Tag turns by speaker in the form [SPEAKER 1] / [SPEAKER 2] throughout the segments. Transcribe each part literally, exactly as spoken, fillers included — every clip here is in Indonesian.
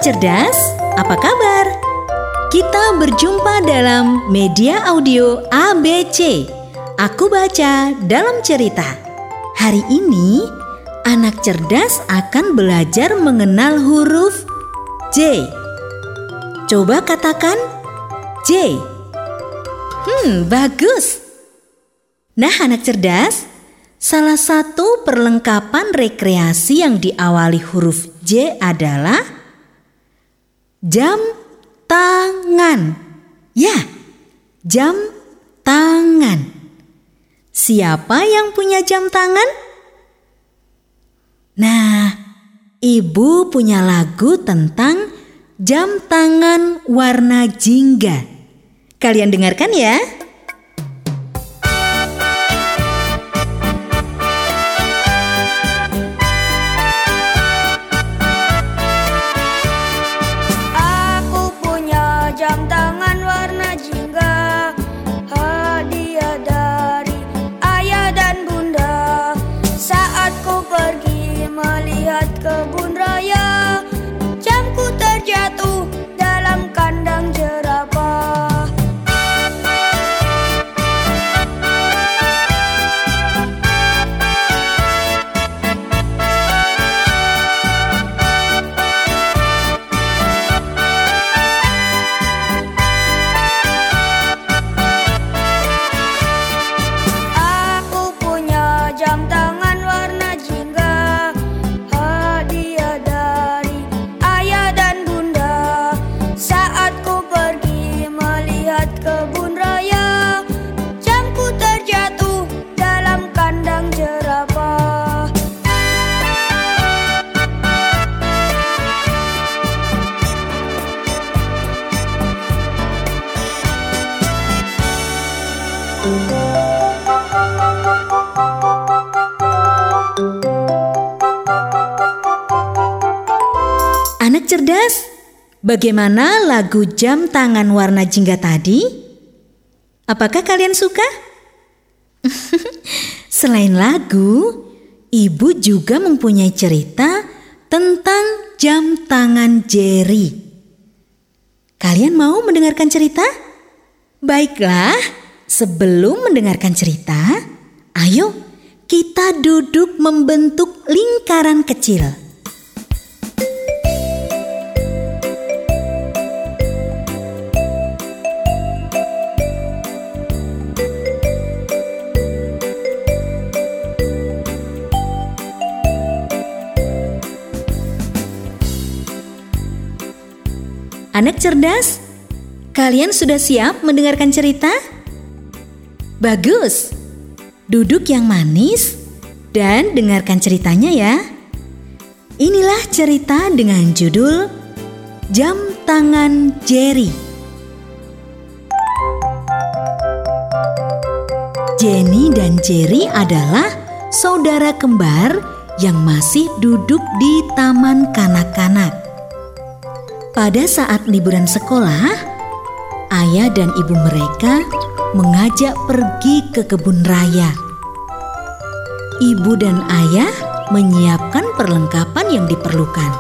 [SPEAKER 1] cerdas, apa kabar? Kita berjumpa dalam media audio A B C. Aku baca dalam cerita. Hari ini, anak cerdas akan belajar mengenal huruf J. Coba katakan J. Hmm, bagus. Nah, anak cerdas, salah satu perlengkapan rekreasi yang diawali huruf J adalah jam tangan. Ya, jam tangan. Siapa yang punya jam tangan? Nah, Ibu punya lagu tentang jam tangan warna jingga. Kalian dengarkan ya.
[SPEAKER 2] Jam tangan warna jingga, hadiah dari ayah dan bunda. Saat ku pergi melihat kebun raya, jamku terjatuh dalam kandang jerapah. Jam tangan warna jingga, hadiah dari ayah dan bunda. Saat ku pergi melihat kebun raya, jamku terjatuh dalam kandang jerapah.
[SPEAKER 1] Anak cerdas, bagaimana lagu jam tangan warna jingga tadi? Apakah kalian suka? Selain lagu, Ibu juga mempunyai cerita tentang jam tangan Jerry. Kalian mau mendengarkan cerita? Baiklah, sebelum mendengarkan cerita, ayo kita duduk membentuk lingkaran kecil. Anak cerdas, kalian sudah siap mendengarkan cerita? Bagus. Duduk yang manis dan dengarkan ceritanya ya. Inilah cerita dengan judul Jam Tangan Jerry. Jenny dan Jerry adalah saudara kembar yang masih duduk di taman kanak-kanak. Pada saat liburan sekolah, ayah dan ibu mereka mengajak pergi ke kebun raya. Ibu dan ayah menyiapkan perlengkapan yang diperlukan.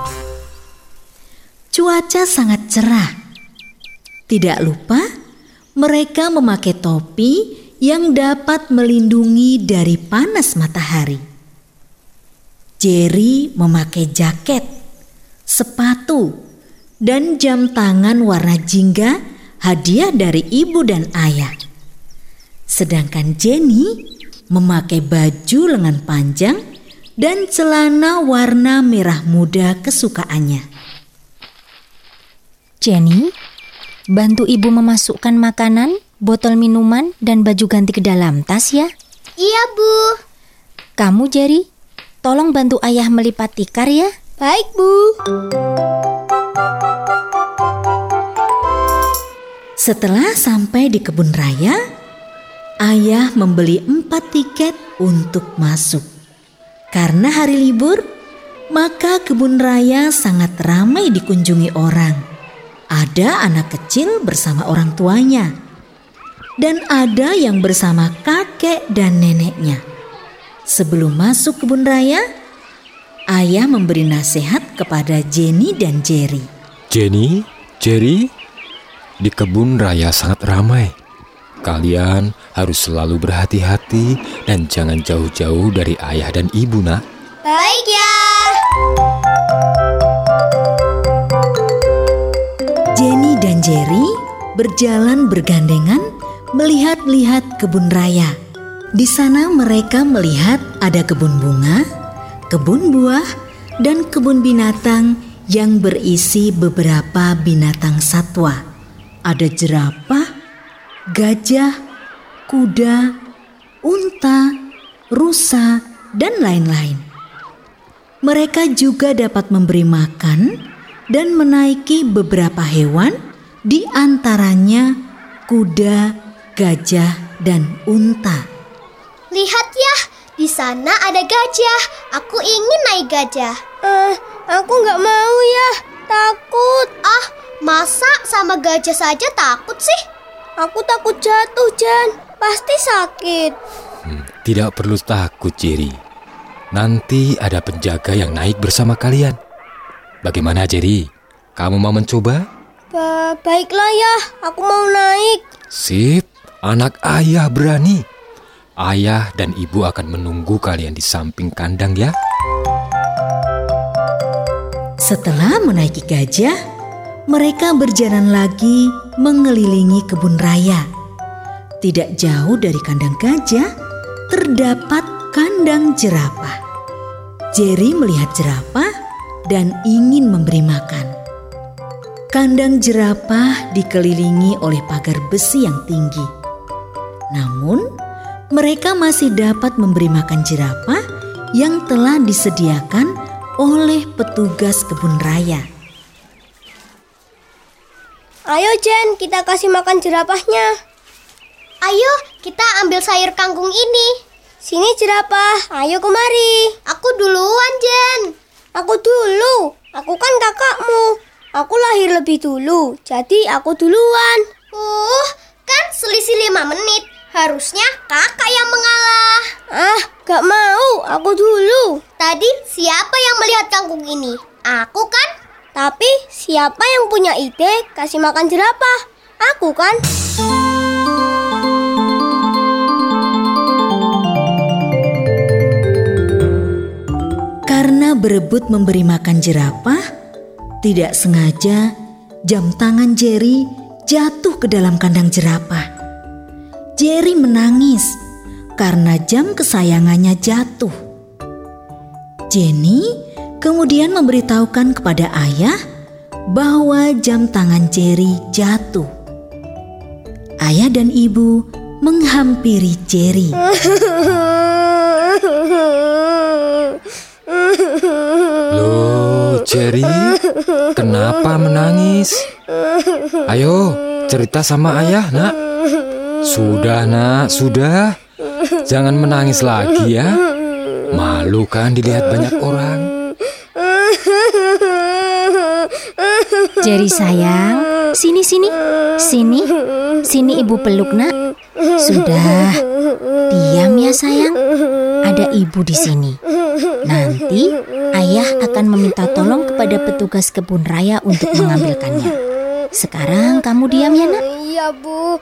[SPEAKER 1] Cuaca sangat cerah. Tidak lupa, mereka memakai topi yang dapat melindungi dari panas matahari. Jerry memakai jaket, sepatu, dan jam tangan warna jingga hadiah dari ibu dan ayah. Sedangkan Jenny memakai baju lengan panjang dan celana warna merah muda kesukaannya.
[SPEAKER 3] Jenny, bantu ibu memasukkan makanan, botol minuman, dan baju ganti ke dalam tas ya.
[SPEAKER 2] Iya, Bu.
[SPEAKER 3] Kamu, Jerry, tolong bantu ayah melipat tikar ya.
[SPEAKER 2] Baik, Bu.
[SPEAKER 1] Setelah sampai di kebun raya, ayah membeli empat tiket untuk masuk. Karena hari libur, maka kebun raya sangat ramai dikunjungi orang. Ada anak kecil bersama orang tuanya, dan ada yang bersama kakek dan neneknya. Sebelum masuk kebun raya, ayah memberi nasihat kepada Jenny dan Jerry.
[SPEAKER 4] Jenny, Jerry, di kebun raya sangat ramai. Kalian harus selalu berhati-hati dan jangan jauh-jauh dari ayah dan ibu, nak.
[SPEAKER 2] Baik ya.
[SPEAKER 1] Jenny dan Jerry berjalan bergandengan melihat-lihat kebun raya. Di sana mereka melihat ada kebun bunga, kebun buah, dan kebun binatang yang berisi beberapa binatang satwa. Ada jerapah, gajah, kuda, unta, rusa, dan lain-lain. Mereka juga dapat memberi makan dan menaiki beberapa hewan, di antaranya kuda, gajah, dan unta.
[SPEAKER 2] Lihat ya, di sana ada gajah. Aku ingin naik gajah.
[SPEAKER 5] Eh, aku nggak mau ya, takut.
[SPEAKER 2] Ah, masa sama gajah saja takut sih?
[SPEAKER 5] Aku takut jatuh, Jan. Pasti sakit.
[SPEAKER 4] Hmm, tidak perlu takut, Jerry. Nanti ada penjaga yang naik bersama kalian. Bagaimana, Jerry? Kamu mau mencoba?
[SPEAKER 5] Ba- baiklah ya, aku mau naik.
[SPEAKER 4] Sip, anak ayah berani. Ayah dan ibu akan menunggu kalian di samping kandang ya.
[SPEAKER 1] Setelah menaiki gajah, mereka berjalan lagi mengelilingi kebun raya. Tidak jauh dari kandang gajah, terdapat kandang jerapah. Jerry melihat jerapah dan ingin memberi makan. Kandang jerapah dikelilingi oleh pagar besi yang tinggi. Namun, mereka masih dapat memberi makan jerapah yang telah disediakan oleh petugas kebun raya.
[SPEAKER 5] Ayo Jen, kita kasih makan jerapahnya.
[SPEAKER 2] Ayo, kita ambil sayur kangkung ini.
[SPEAKER 5] Sini jerapah, ayo kemari.
[SPEAKER 2] Aku duluan, Jen.
[SPEAKER 5] Aku dulu, aku kan kakakmu. Aku lahir lebih dulu, jadi aku duluan.
[SPEAKER 2] Uh, kan selisih lima menit. Harusnya kakak yang mengalah.
[SPEAKER 5] Ah, gak mau, aku dulu.
[SPEAKER 2] Tadi siapa yang melihat kangkung ini? Aku kan?
[SPEAKER 5] Tapi siapa yang punya ide kasih makan jerapah? Aku kan?
[SPEAKER 1] Karena berebut memberi makan jerapah, tidak sengaja jam tangan Jerry jatuh ke dalam kandang jerapah. Jerry menangis karena jam kesayangannya jatuh. Jenny kemudian memberitahukan kepada ayah bahwa jam tangan Jerry jatuh. Ayah dan ibu menghampiri Jerry.
[SPEAKER 4] Loh, Jerry, kenapa menangis? Ayo, cerita sama ayah, nak. Sudah, nak, sudah. Jangan menangis lagi ya. Malu kan dilihat banyak orang.
[SPEAKER 3] Jerry sayang, sini sini, sini, sini ibu peluk nak. Sudah, diam ya sayang. Ada ibu di sini. Nanti ayah akan meminta tolong kepada petugas kebun raya untuk mengambilkannya. Sekarang kamu diam ya nak.
[SPEAKER 5] Iya bu.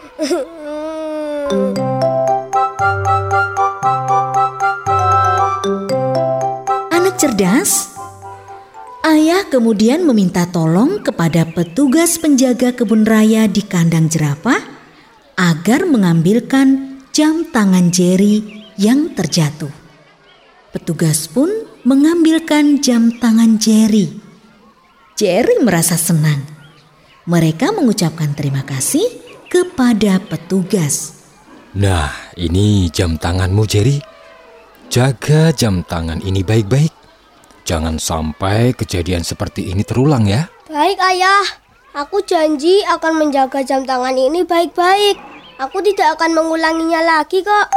[SPEAKER 1] Anak cerdas. Ayah kemudian meminta tolong kepada petugas penjaga kebun raya di kandang jerapah agar mengambilkan jam tangan Jerry yang terjatuh. Petugas pun mengambilkan jam tangan Jerry. Jerry merasa senang. Mereka mengucapkan terima kasih kepada petugas.
[SPEAKER 4] Nah, ini jam tanganmu, Jerry. Jaga jam tangan ini baik-baik. Jangan sampai kejadian seperti ini terulang ya.
[SPEAKER 5] Baik ayah, aku janji akan menjaga jam tangan ini baik-baik. Aku tidak akan mengulanginya lagi kok.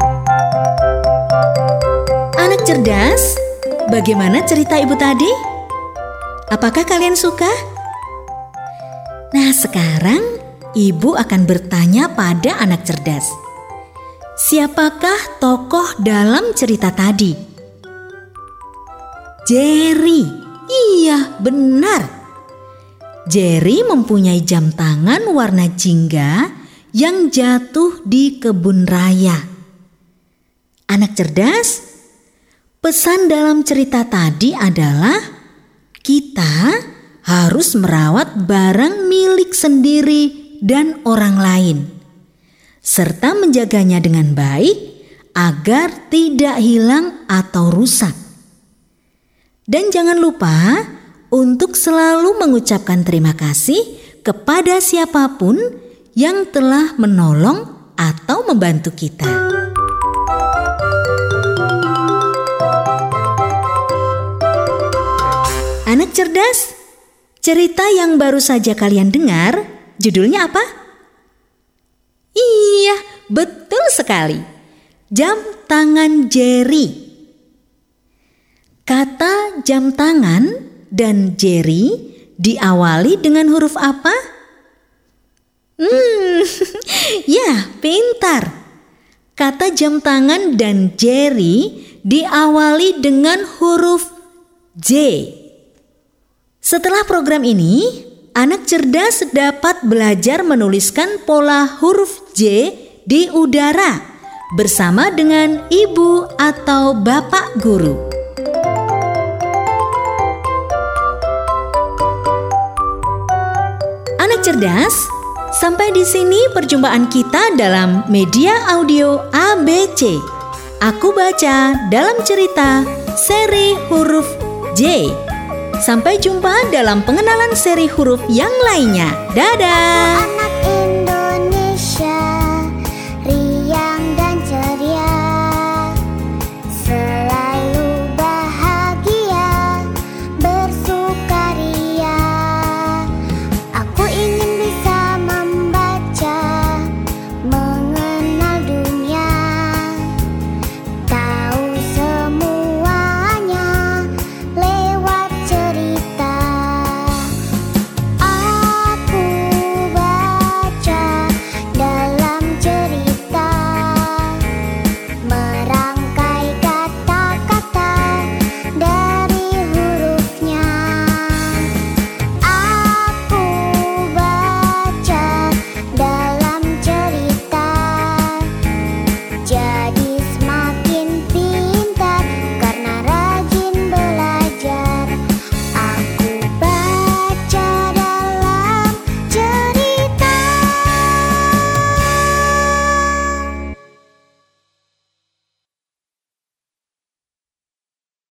[SPEAKER 1] Anak cerdas, bagaimana cerita ibu tadi? Apakah kalian suka? Nah, sekarang ibu akan bertanya pada anak cerdas. Siapakah tokoh dalam cerita tadi? Jerry. Iya, benar. Jerry mempunyai jam tangan warna jingga yang jatuh di kebun raya. Anak cerdas, pesan dalam cerita tadi adalah kita harus merawat barang milik sendiri dan orang lain, serta menjaganya dengan baik agar tidak hilang atau rusak. Dan jangan lupa untuk selalu mengucapkan terima kasih kepada siapapun yang telah menolong atau membantu kita. Anak cerdas, cerita yang baru saja kalian dengar, judulnya apa? Iya, betul sekali. Jam tangan Jerry. Kata jam tangan dan Jerry diawali dengan huruf apa? Hmm, ya, pintar. Kata jam tangan dan Jerry diawali dengan huruf J. Setelah program ini, anak cerdas dapat belajar menuliskan pola huruf J di udara bersama dengan ibu atau bapak guru. Anak cerdas, sampai di sini perjumpaan kita dalam media audio A B C. Aku baca dalam cerita seri huruf J. Sampai jumpa dalam pengenalan seri huruf yang lainnya. Dadah!
[SPEAKER 2] Anak